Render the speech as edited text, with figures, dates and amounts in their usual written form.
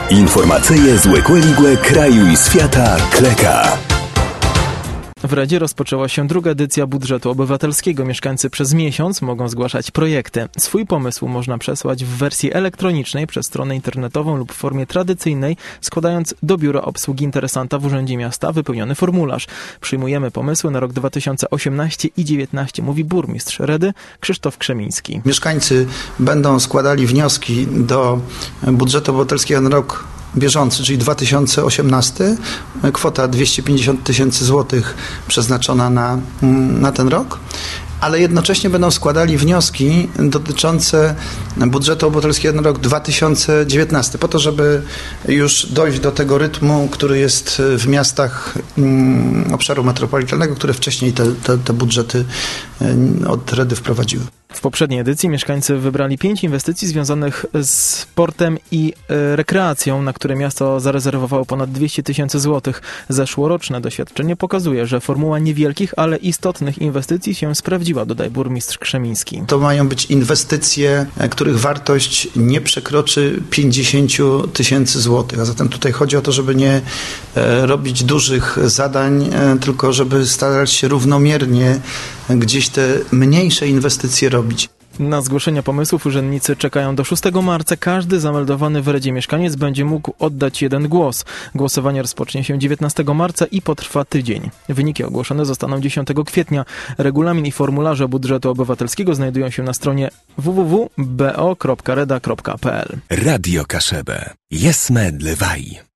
Informacyje z Łekłe kraju i świata Kleka. W Radzie rozpoczęła się druga edycja budżetu obywatelskiego. Mieszkańcy przez miesiąc mogą zgłaszać projekty. Swój pomysł można przesłać w wersji elektronicznej przez stronę internetową lub w formie tradycyjnej, składając do biura obsługi interesanta w Urzędzie Miasta wypełniony formularz. Przyjmujemy pomysły na rok 2018 i 2019, mówi burmistrz Redy Krzysztof Krzemiński. Mieszkańcy będą składali wnioski do budżetu obywatelskiego na rok bieżący, czyli 2018, kwota 250 tysięcy złotych przeznaczona na ten rok, ale jednocześnie będą składali wnioski dotyczące budżetu obywatelskiego na rok 2019, po to, żeby już dojść do tego rytmu, który jest w miastach obszaru metropolitalnego, które wcześniej te budżety od Redy wprowadziły. W poprzedniej edycji mieszkańcy wybrali 5 inwestycji związanych z sportem i rekreacją, na które miasto zarezerwowało ponad 200 tysięcy złotych. Zeszłoroczne doświadczenie pokazuje, że formuła niewielkich, ale istotnych inwestycji się sprawdziła, dodaje burmistrz Krzemiński. To mają być inwestycje, których wartość nie przekroczy 50 tysięcy złotych, a zatem tutaj chodzi o to, żeby nie robić dużych zadań, tylko żeby starać się równomiernie gdzieś te mniejsze inwestycje robić. Na zgłoszenia pomysłów urzędnicy czekają do 6 marca. Każdy zameldowany w Radzie mieszkaniec będzie mógł oddać jeden głos. Głosowanie rozpocznie się 19 marca i potrwa tydzień. Wyniki ogłoszone zostaną 10 kwietnia. Regulamin i formularze budżetu obywatelskiego znajdują się na stronie www.bo.reda.pl. Radio Kaszebę. Jesme dlewaj.